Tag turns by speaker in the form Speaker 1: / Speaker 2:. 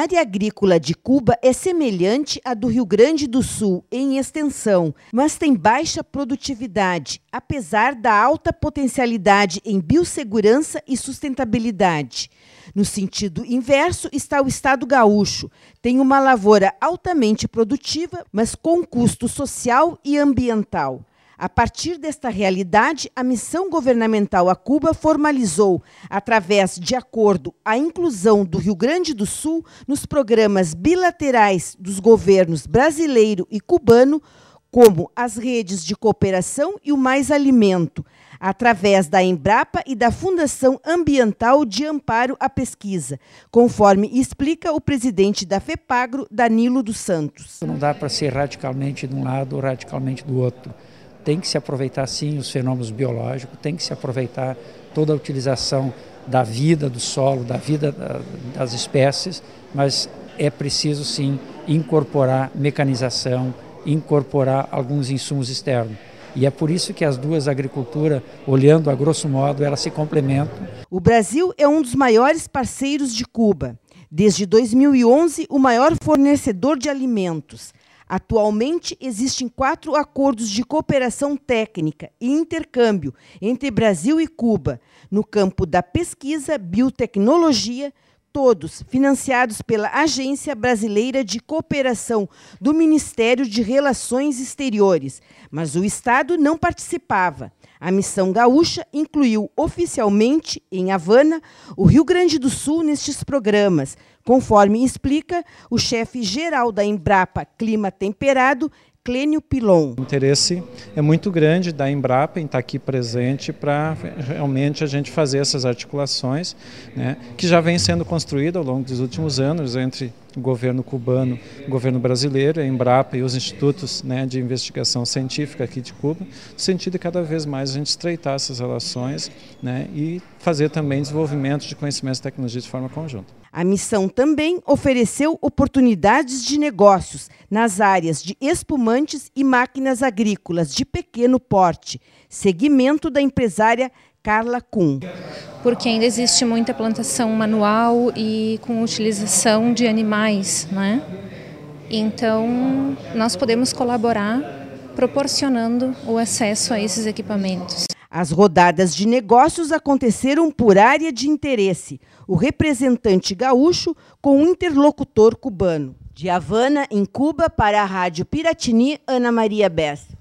Speaker 1: área agrícola de Cuba é semelhante à do Rio Grande do Sul em extensão, mas tem baixa produtividade, apesar da alta potencialidade em biossegurança e sustentabilidade. No sentido inverso está o estado gaúcho. Tem uma lavoura altamente produtiva, mas com custo social e ambiental. A partir desta realidade, a missão governamental a Cuba formalizou, através de acordo, a inclusão do Rio Grande do Sul nos programas bilaterais dos governos brasileiro e cubano, como as redes de cooperação e o Mais Alimento, através da Embrapa e da Fundação Ambiental de Amparo à Pesquisa, conforme explica o presidente da FEPAGRO, Danilo dos Santos.
Speaker 2: Não dá para ser radicalmente de um lado ou radicalmente do outro. Tem que se aproveitar, sim, os fenômenos biológicos, tem que se aproveitar toda a utilização da vida do solo, da vida das espécies, mas é preciso, sim, incorporar mecanização, incorporar alguns insumos externos. E é por isso que as duas agriculturas, olhando a grosso modo, elas se complementam.
Speaker 1: O Brasil é um dos maiores parceiros de Cuba. Desde 2011, o maior fornecedor de alimentos. Atualmente, existem 4 acordos de cooperação técnica e intercâmbio entre Brasil e Cuba, no campo da pesquisa, biotecnologia, todos financiados pela Agência Brasileira de Cooperação do Ministério de Relações Exteriores, mas o Estado não participava. A missão gaúcha incluiu oficialmente, em Havana, o Rio Grande do Sul nestes programas, conforme explica o chefe-geral da Embrapa Clima Temperado, Clênio Pilon.
Speaker 3: O interesse é muito grande da Embrapa em estar aqui presente para realmente a gente fazer essas articulações, né, que já vem sendo construída ao longo dos últimos anos entre o governo cubano, o governo brasileiro, a Embrapa e os institutos, né, de investigação científica aqui de Cuba, no sentido de cada vez mais a gente estreitar essas relações, né, e fazer também desenvolvimento de conhecimentos e tecnologias de forma conjunta.
Speaker 1: A missão também ofereceu oportunidades de negócios nas áreas de espumantes e máquinas agrícolas de pequeno porte, segmento da empresária Carla Kuhn.
Speaker 4: Porque ainda existe muita plantação manual e com utilização de animais, né? Então, nós podemos colaborar proporcionando o acesso a esses equipamentos.
Speaker 1: As rodadas de negócios aconteceram por área de interesse, o representante gaúcho com o interlocutor cubano. De Havana, em Cuba, para a Rádio Piratini, Ana Maria Bessa.